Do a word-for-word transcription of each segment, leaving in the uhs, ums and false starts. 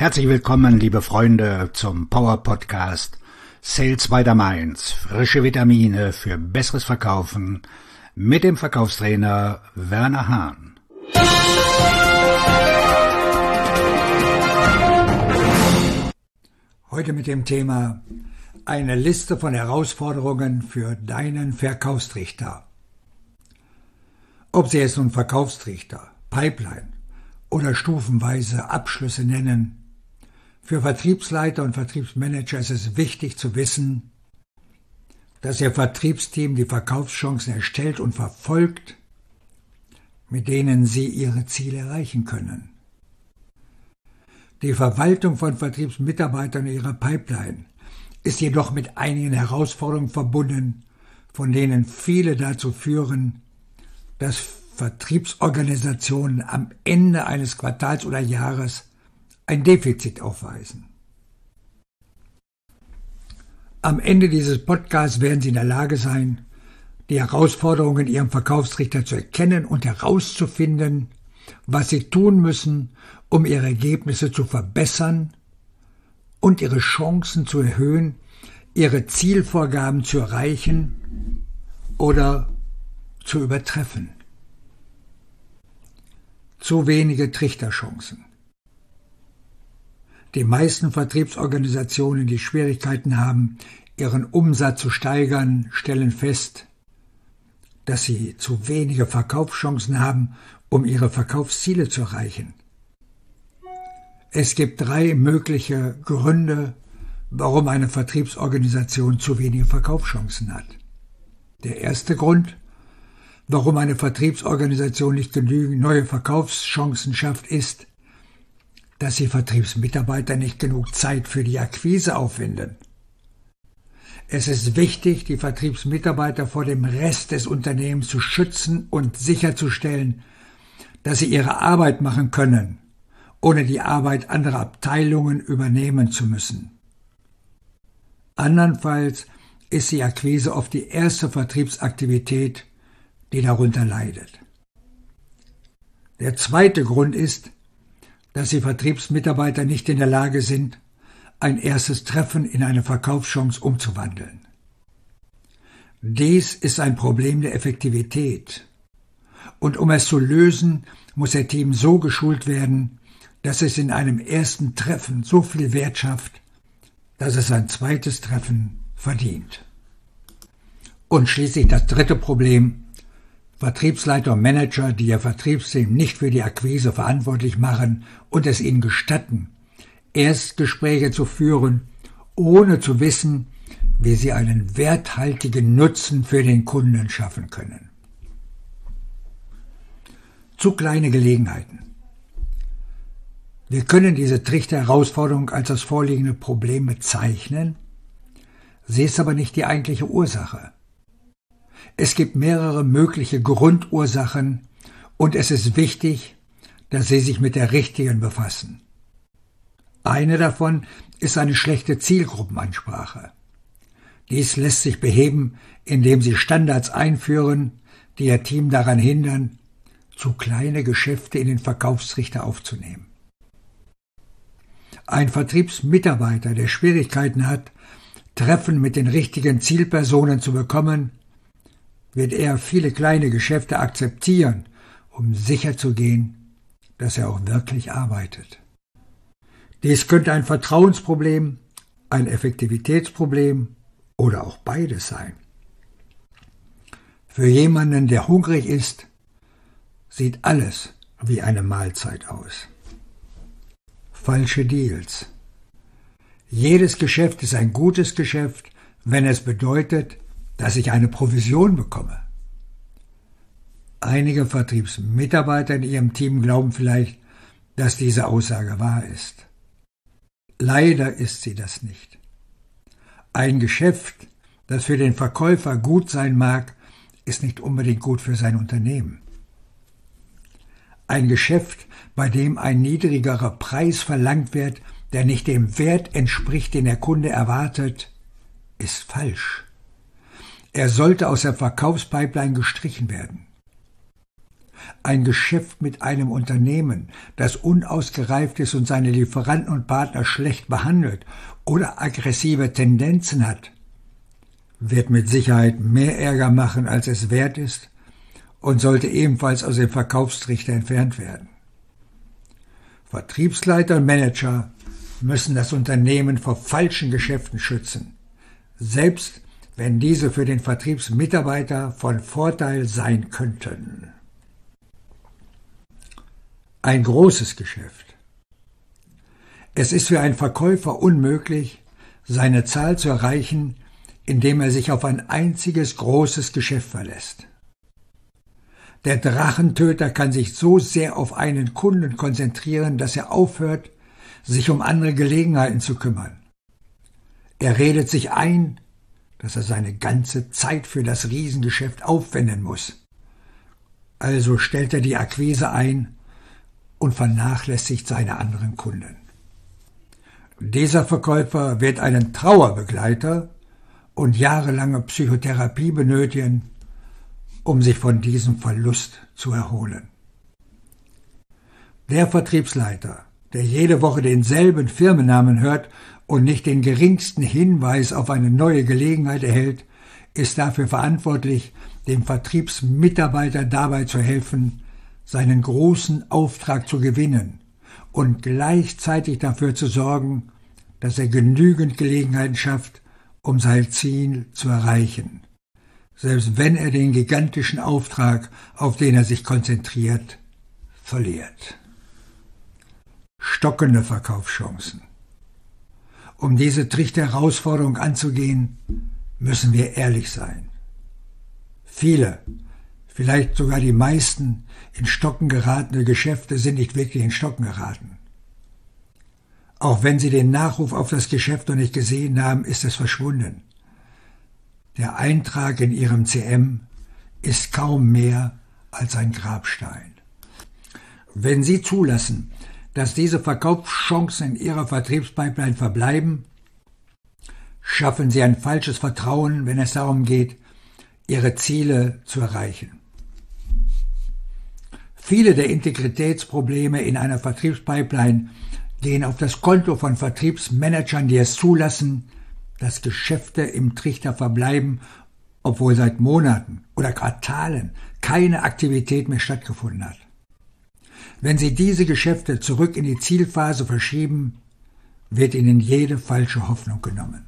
Herzlich willkommen, liebe Freunde, zum Power Podcast Sales by the Mainz. Frische Vitamine für besseres Verkaufen mit dem Verkaufstrainer Werner Hahn. Heute mit dem Thema eine Liste von Herausforderungen für deinen Verkaufstrichter. Ob Sie es nun Verkaufstrichter, Pipeline oder stufenweise Abschlüsse nennen, für Vertriebsleiter und Vertriebsmanager ist es wichtig zu wissen, dass Ihr Vertriebsteam die Verkaufschancen erstellt und verfolgt, mit denen Sie Ihre Ziele erreichen können. Die Verwaltung von Vertriebsmitarbeitern in ihrer Pipeline ist jedoch mit einigen Herausforderungen verbunden, von denen viele dazu führen, dass Vertriebsorganisationen am Ende eines Quartals oder Jahres ein Defizit aufweisen. Am Ende dieses Podcasts werden Sie in der Lage sein, die Herausforderungen in Ihrem Verkaufstrichter zu erkennen und herauszufinden, was Sie tun müssen, um Ihre Ergebnisse zu verbessern und Ihre Chancen zu erhöhen, Ihre Zielvorgaben zu erreichen oder zu übertreffen. Zu wenige Trichterchancen. Die meisten Vertriebsorganisationen, die Schwierigkeiten haben, ihren Umsatz zu steigern, stellen fest, dass sie zu wenige Verkaufschancen haben, um ihre Verkaufsziele zu erreichen. Es gibt drei mögliche Gründe, warum eine Vertriebsorganisation zu wenige Verkaufschancen hat. Der erste Grund, warum eine Vertriebsorganisation nicht genügend neue Verkaufschancen schafft, ist, dass die Vertriebsmitarbeiter nicht genug Zeit für die Akquise aufwenden. Es ist wichtig, die Vertriebsmitarbeiter vor dem Rest des Unternehmens zu schützen und sicherzustellen, dass sie ihre Arbeit machen können, ohne die Arbeit anderer Abteilungen übernehmen zu müssen. Andernfalls ist die Akquise oft die erste Vertriebsaktivität, die darunter leidet. Der zweite Grund ist, dass die Vertriebsmitarbeiter nicht in der Lage sind, ein erstes Treffen in eine Verkaufschance umzuwandeln. Dies ist ein Problem der Effektivität. Und um es zu lösen, muss der Team so geschult werden, dass es in einem ersten Treffen so viel Wert schafft, dass es ein zweites Treffen verdient. Und schließlich das dritte Problem: Vertriebsleiter und Manager, die ihr Vertriebsteam nicht für die Akquise verantwortlich machen und es ihnen gestatten, Erstgespräche zu führen, ohne zu wissen, wie sie einen werthaltigen Nutzen für den Kunden schaffen können. Zu kleine Gelegenheiten. Wir können diese Trichterherausforderung als das vorliegende Problem bezeichnen, sie ist aber nicht die eigentliche Ursache. Es gibt mehrere mögliche Grundursachen und es ist wichtig, dass Sie sich mit der richtigen befassen. Eine davon ist eine schlechte Zielgruppenansprache. Dies lässt sich beheben, indem Sie Standards einführen, die Ihr Team daran hindern, zu kleine Geschäfte in den Verkaufstrichter aufzunehmen. Ein Vertriebsmitarbeiter, der Schwierigkeiten hat, Treffen mit den richtigen Zielpersonen zu bekommen, wird er viele kleine Geschäfte akzeptieren, um sicherzugehen, dass er auch wirklich arbeitet. Dies könnte ein Vertrauensproblem, ein Effektivitätsproblem oder auch beides sein. Für jemanden, der hungrig ist, sieht alles wie eine Mahlzeit aus. Falsche Deals. Jedes Geschäft ist ein gutes Geschäft, wenn es bedeutet, dass ich eine Provision bekomme. Einige Vertriebsmitarbeiter in ihrem Team glauben vielleicht, dass diese Aussage wahr ist. Leider ist sie das nicht. Ein Geschäft, das für den Verkäufer gut sein mag, ist nicht unbedingt gut für sein Unternehmen. Ein Geschäft, bei dem ein niedrigerer Preis verlangt wird, der nicht dem Wert entspricht, den der Kunde erwartet, ist falsch. Er sollte aus der Verkaufspipeline gestrichen werden. ein Geschäft mit einem Unternehmen, das unausgereift ist und seine Lieferanten und Partner schlecht behandelt oder aggressive Tendenzen hat, wird mit Sicherheit mehr Ärger machen, als es wert ist, und sollte ebenfalls aus dem Verkaufstrichter entfernt werden. Vertriebsleiter und Manager müssen das Unternehmen vor falschen Geschäften schützen, selbst wenn diese für den Vertriebsmitarbeiter von Vorteil sein könnten. Ein großes Geschäft. Es ist für einen Verkäufer unmöglich, seine Zahl zu erreichen, indem er sich auf ein einziges großes Geschäft verlässt. Der Drachentöter kann sich so sehr auf einen Kunden konzentrieren, dass er aufhört, sich um andere Gelegenheiten zu kümmern. Er redet sich ein, dass er seine ganze Zeit für das Riesengeschäft aufwenden muss. Also stellt er die Akquise ein und vernachlässigt seine anderen Kunden. Dieser Verkäufer wird einen Trauerbegleiter und jahrelange Psychotherapie benötigen, um sich von diesem Verlust zu erholen. Der Vertriebsleiter, der jede Woche denselben Firmennamen hört und nicht den geringsten Hinweis auf eine neue Gelegenheit erhält, ist dafür verantwortlich, dem Vertriebsmitarbeiter dabei zu helfen, seinen großen Auftrag zu gewinnen und gleichzeitig dafür zu sorgen, dass er genügend Gelegenheiten schafft, um sein Ziel zu erreichen, selbst wenn er den gigantischen Auftrag, auf den er sich konzentriert, verliert. Stockende Verkaufschancen. Um diese Trichter-Herausforderung anzugehen, müssen wir ehrlich sein. Viele, vielleicht sogar die meisten in Stocken geratene Geschäfte sind nicht wirklich in Stocken geraten. Auch wenn Sie den Nachruf auf das Geschäft noch nicht gesehen haben, ist es verschwunden. Der Eintrag in Ihrem C M ist kaum mehr als ein Grabstein. Wenn Sie zulassen, dass diese Verkaufschancen in Ihrer Vertriebspipeline verbleiben, schaffen Sie ein falsches Vertrauen, wenn es darum geht, Ihre Ziele zu erreichen. Viele der Integritätsprobleme in einer Vertriebspipeline gehen auf das Konto von Vertriebsmanagern, die es zulassen, dass Geschäfte im Trichter verbleiben, obwohl seit Monaten oder Quartalen keine Aktivität mehr stattgefunden hat. Wenn Sie diese Geschäfte zurück in die Zielphase verschieben, wird Ihnen jede falsche Hoffnung genommen.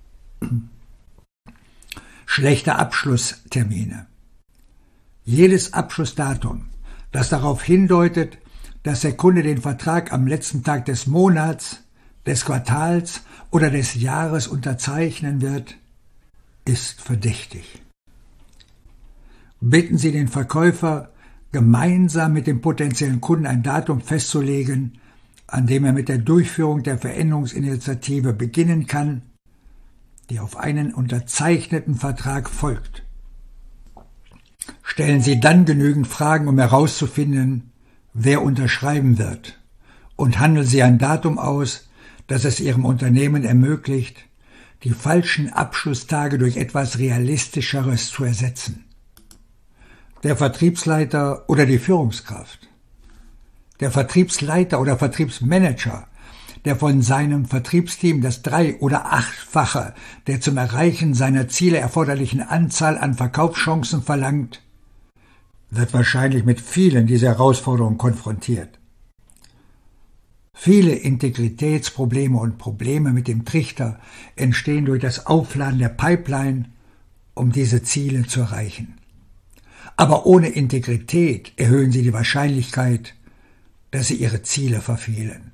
Schlechte Abschlusstermine. Jedes Abschlussdatum, das darauf hindeutet, dass der Kunde den Vertrag am letzten Tag des Monats, des Quartals oder des Jahres unterzeichnen wird, ist verdächtig. Bitten Sie den Verkäufer, gemeinsam mit dem potenziellen Kunden ein Datum festzulegen, an dem er mit der Durchführung der Veränderungsinitiative beginnen kann, die auf einen unterzeichneten Vertrag folgt. Stellen Sie dann genügend Fragen, um herauszufinden, wer unterschreiben wird, und handeln Sie ein Datum aus, das es Ihrem Unternehmen ermöglicht, die falschen Abschlusstage durch etwas Realistischeres zu ersetzen. Der Vertriebsleiter oder die Führungskraft, der Vertriebsleiter oder Vertriebsmanager, der von seinem Vertriebsteam das drei- oder achtfache der zum Erreichen seiner Ziele erforderlichen Anzahl an Verkaufschancen verlangt, wird wahrscheinlich mit vielen dieser Herausforderungen konfrontiert. Viele Integritätsprobleme und Probleme mit dem Trichter entstehen durch das Aufladen der Pipeline, um diese Ziele zu erreichen. Aber ohne Integrität erhöhen Sie die Wahrscheinlichkeit, dass Sie Ihre Ziele verfehlen.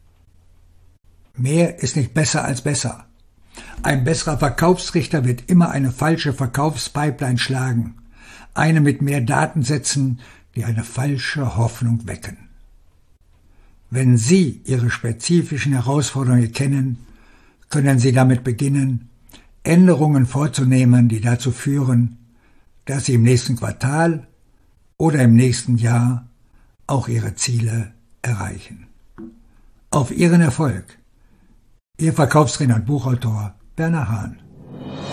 Mehr ist nicht besser als besser. Ein besserer Verkaufstrichter wird immer eine falsche Verkaufspipeline schlagen, eine mit mehr Datensätzen, die eine falsche Hoffnung wecken. Wenn Sie Ihre spezifischen Herausforderungen kennen, können Sie damit beginnen, Änderungen vorzunehmen, die dazu führen, dass Sie im nächsten Quartal oder im nächsten Jahr auch Ihre Ziele erreichen. Auf Ihren Erfolg! Ihr Verkaufstrainer und Buchautor Werner Hahn.